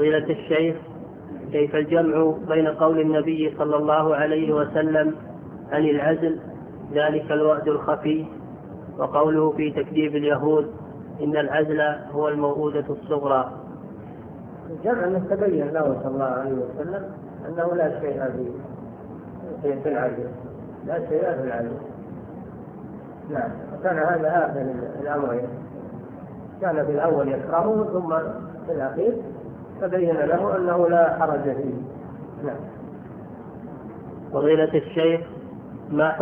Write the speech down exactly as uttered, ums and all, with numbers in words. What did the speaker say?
فضيلة الشيخ، كيف الجمع بين قول النبي صلى الله عليه وسلم عن العزل ذلك الوعد الخفي وقوله في تكذيب اليهود إن العزل هو الموءودة الصغرى؟ الجمع أنه تبين له صلى الله عليه وسلم أنه لا شيء في العزل، لا شيء في العزل. نعم. وكان هذا آخر الأمرين، كان في الأول يكرهه ثم في الأخير تبين له أنه لا حرج فيه. نعم. فضيلة الشيخ، ما